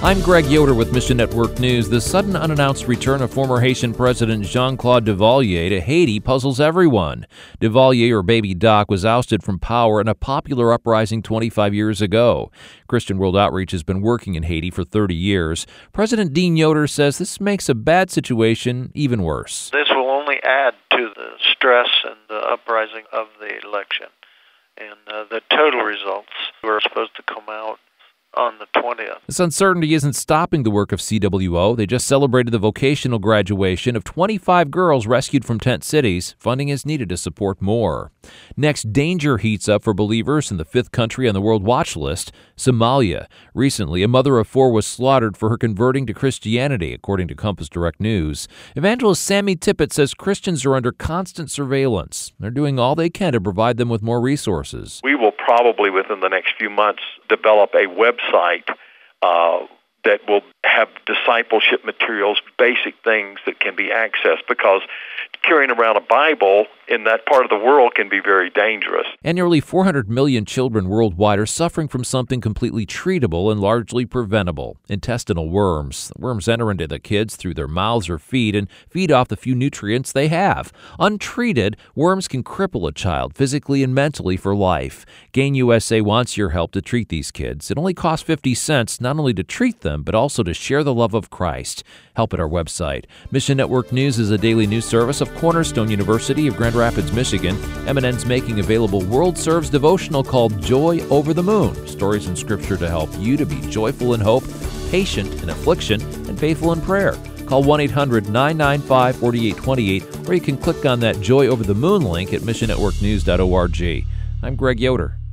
I'm Greg Yoder with Mission Network News. The sudden unannounced return of former Haitian President Jean-Claude Duvalier to Haiti puzzles everyone. Duvalier, or Baby Doc, was ousted from power in a popular uprising 25 years ago. Christian World Outreach has been working in Haiti for 30 years. President Dean Yoder says this makes a bad situation even worse. This will only add to the stress and the uprising of the election. And the total results were supposed to come out on the 20th. This uncertainty isn't stopping the work of CWO. They just celebrated the vocational graduation of 25 girls rescued from tent cities. Funding is needed to support more. Next, danger heats up for believers in the fifth country on the World Watch list, Somalia. Recently, a mother of 4 was slaughtered for her converting to Christianity, according to Compass Direct News. Evangelist Sammy Tippett says Christians are under constant surveillance. They're doing all they can to provide them with more resources. We will probably, within the next few months, develop a website that will have discipleship materials, basic things that can be accessed, because carrying around a Bible in that part of the world can be very dangerous. And nearly 400 million children worldwide are suffering from something completely treatable and largely preventable: intestinal worms. The worms enter into the kids through their mouths or feet and feed off the few nutrients they have. Untreated, worms can cripple a child physically and mentally for life. Gain USA wants your help to treat these kids. It only costs 50 cents not only to treat them, but also to share the love of Christ. Help at our website. Mission Network News is a daily news service of Cornerstone University of Grand Rapids, Michigan. MNN's making available World Serves devotional called Joy Over the Moon. Stories in Scripture to help you to be joyful in hope, patient in affliction, and faithful in prayer. Call 1-800-995-4828, or you can click on that Joy Over the Moon link at missionnetworknews.org. I'm Greg Yoder.